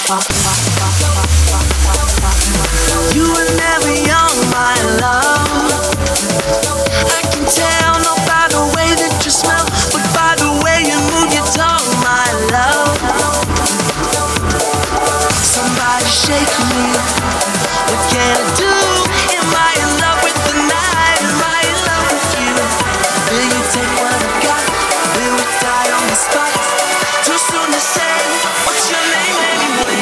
You were never young, my love. I can tell not by the way that you smell, but by the way you move your tongue, my love. Somebody shake me. What can I do? Am I in love with the night? Am I in love with you? Will you take what I got? Will we die on the spot? Too soon to say. What's your name anyway?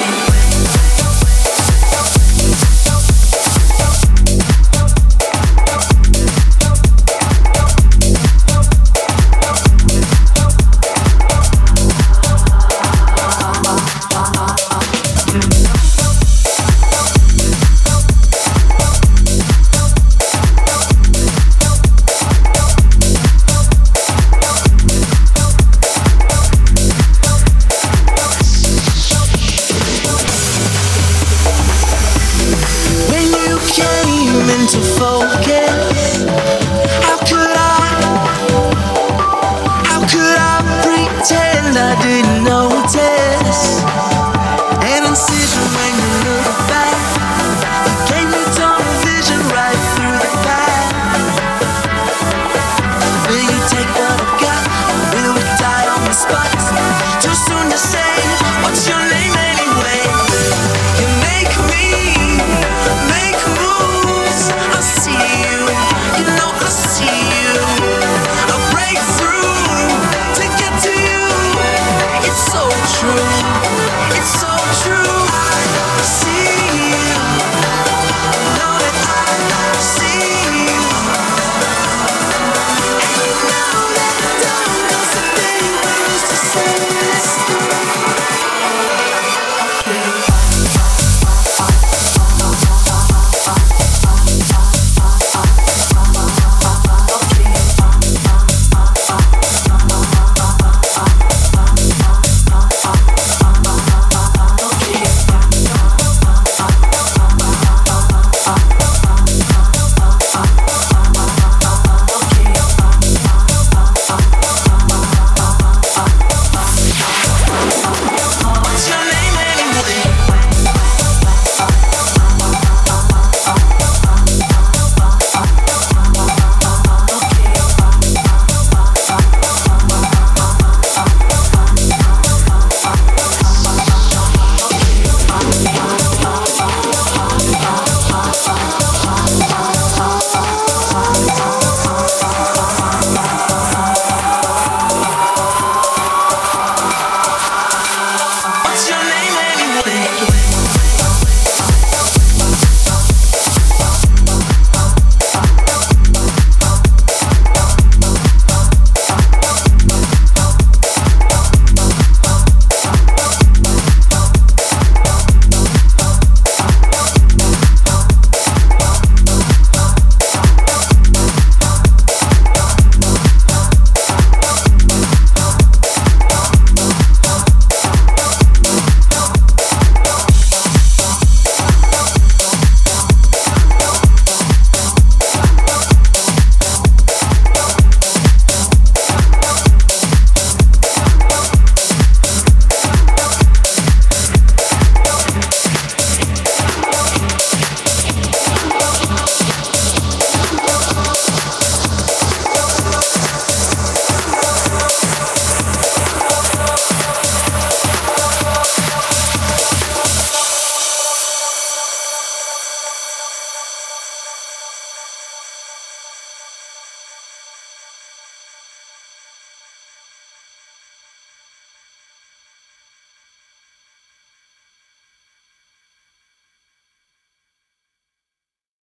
To focus. How could I pretend I didn't notice?